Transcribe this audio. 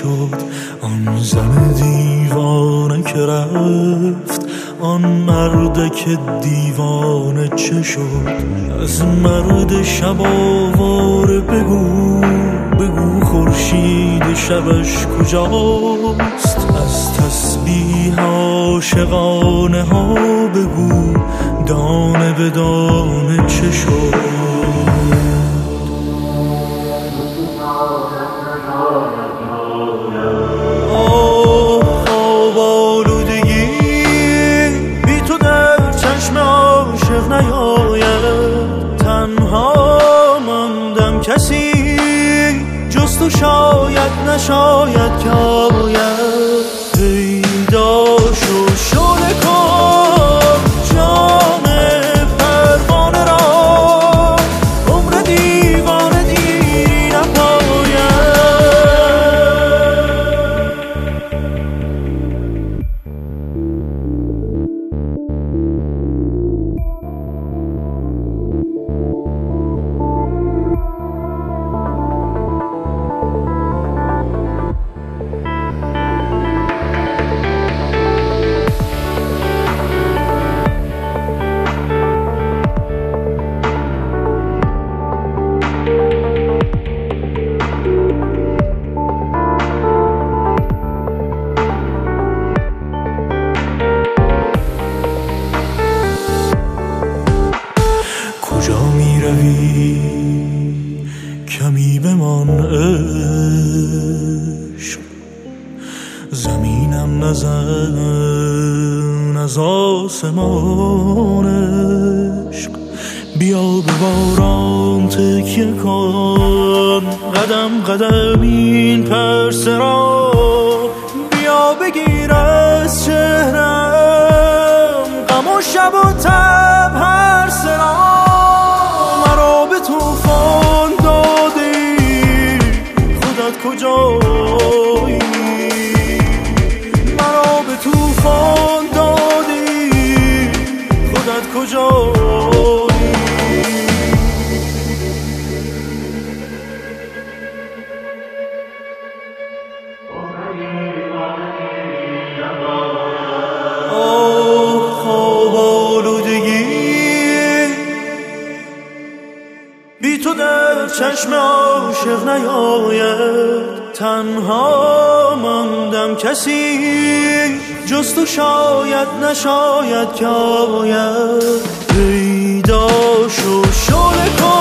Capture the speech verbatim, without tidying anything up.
شد آن زن دیوانه که رفت؟ آن مرد که دیوانه چه شد؟ از مرد شب آواره بگو بگو خورشید شبش کجاست؟ از تسبیح عاشقانه ها بگو دانه به دانه چه شد؟ کسی جز تو شاید نشاید که آید. پیدا شو شعله کن جان پروانه را، عمر دیوانه دیری نپاید. کجا می روی کمی بمان عشق؟ زمینم نزن از آسمان عشق. بیا به باران تکیه کن، قدم قدم این پرسه را. بیا بگیر از چهرم غم و شب و تب هر سرا. توفان دادی خودت کجایی؟ مرا به توفان دادی خودت کجایی؟ آه خواب آلودگی بی تو در چشم عاشق نیاید. تنها ماندم کسی جز تو شاید نشاید که آید. پیدا شو شعله کن